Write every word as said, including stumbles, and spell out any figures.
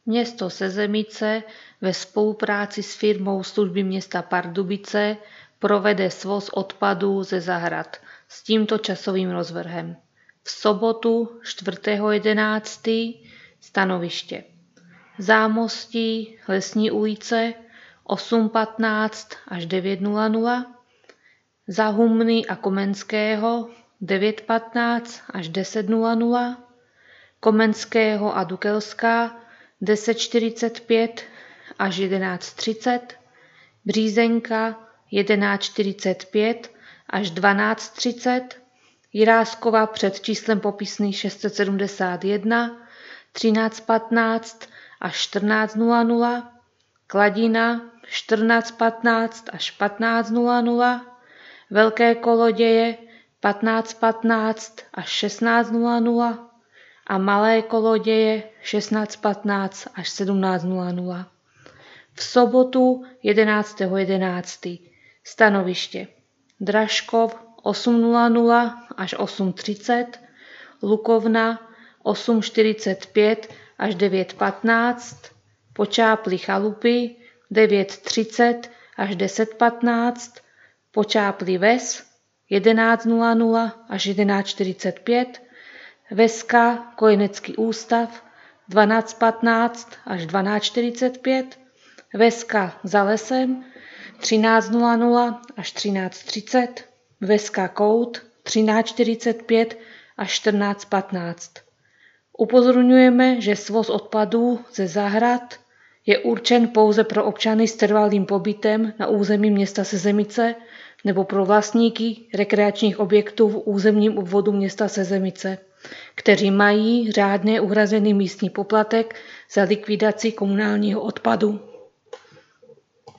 Město Sezemice ve spolupráci s firmou Služby města Pardubice provede svoz odpadů ze zahrad s tímto časovým rozvrhem. V sobotu čtvrtého jedenáctého stanoviště Zámostí, Lesní ulice osm patnáct až devět nula nula, Za Humny a Komenského devět patnáct až deset nula nula, Komenského a Dukelská deset čtyřicet pět až jedenáct třicet, Břízenka jedenáct čtyřicet pět až dvanáct třicet, Jiráskova před číslem popisný šest set sedmdesát jedna třináct patnáct až čtrnáct nula nula, Kladina čtrnáct patnáct až patnáct nula nula, Velké Koloděje patnáct patnáct až šestnáct nula nula a Malé Koloděje šestnáct patnáct až sedmnáct nula nula. V sobotu jedenáctého jedenáctého stanoviště Dražkov osm nula nula až osm třicet, Lukovna osm čtyřicet pět až devět patnáct, Počáply Chalupy devět třicet až deset patnáct, Počáply Ves jedenáct nula nula až jedenáct čtyřicet pět, Veska Kojenecký ústav dvanáct patnáct až dvanáct čtyřicet pět, Veska Za lesem třináct nula nula až třináct třicet, Veska Kout třináct čtyřicet pět až čtrnáct patnáct. Upozorňujeme, že svoz odpadů ze zahrad je určen pouze pro občany s trvalým pobytem na území města Sezemice nebo pro vlastníky rekreačních objektů v územním obvodu města Sezemice, kteří mají řádně uhrazený místní poplatek za likvidaci komunálního odpadu.